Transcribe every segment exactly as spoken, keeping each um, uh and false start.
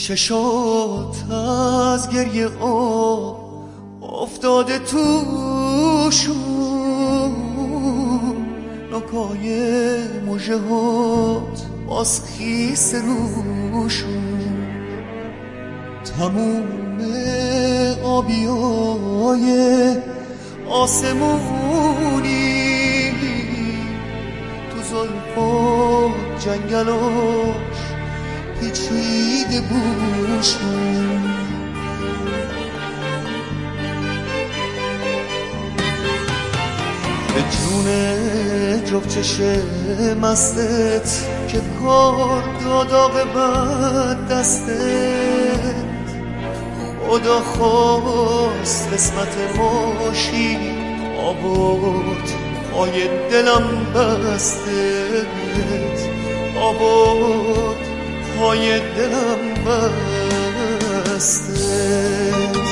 چشات از گریه آب افتاده توشون، نوکای مژه هات باز خیس روشون، تموم آبیای آسمونی تو زلفات جنگلاش پیچیده بوشون. به جون جفت چشم مستت که کار داداغ بد دستت، خدا خواست قسمت ماشی آباد پای دلم بستت، آباد پای دلم بستت.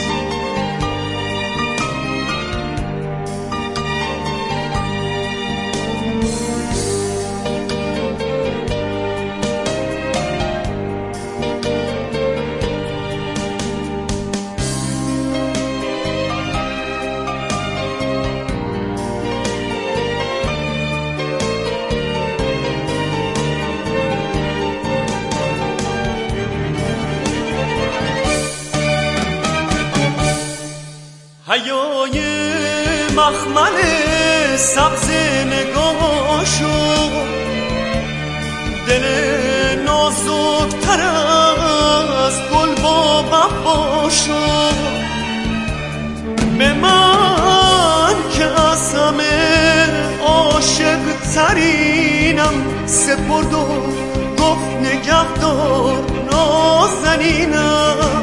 حیای مخمل سبز نگاهشو، دل نازک‌تر از گل با وفاشو، به من که از همه عاشق ترینم سپرد و گفت نگهدار نازنینم،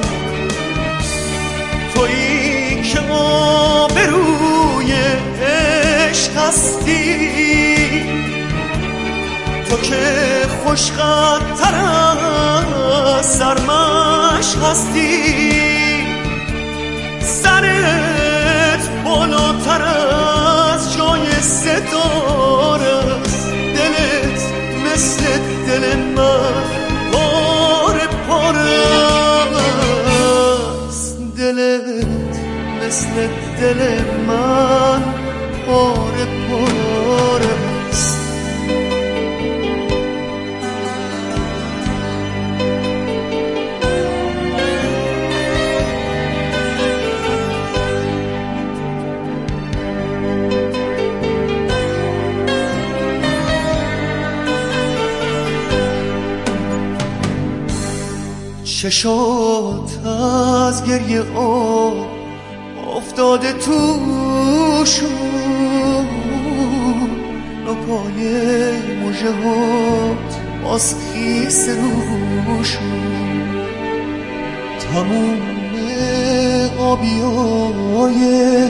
تویی که آبروی عشق هستی، تو که خوشخط‌تر از سرمشق هستی، سرت بالاتر از جای ستاره است، دلت مثل دل من پاره پاره است، دلت مثل دل من پاره پاره است. چشات از گریه آب افتاده توشون، نوکای مژه هات باز خیس روشون، تموم آبیای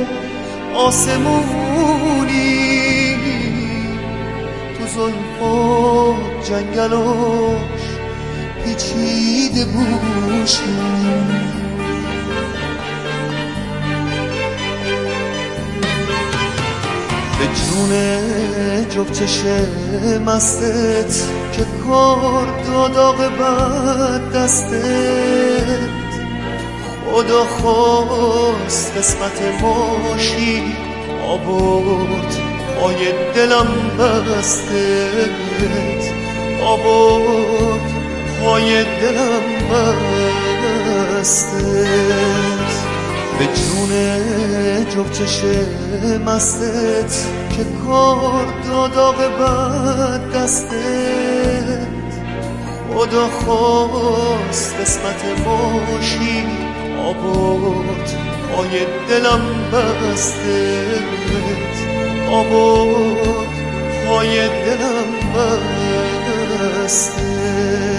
آسمونی تو زلفات جنگلاش پیچیده بوشون. به جون جفت چشم مستت که کار داداغ بد دستت، خدا خواست قسمت ماشی آباد پای دلم بستت، آباد پای دلم بستت. به جون جفت چشم مستت که کار داداغ بد دستت، خدا خواست قسمت ماشی آباد پای دلم بستت، آباد پای دلم بستت.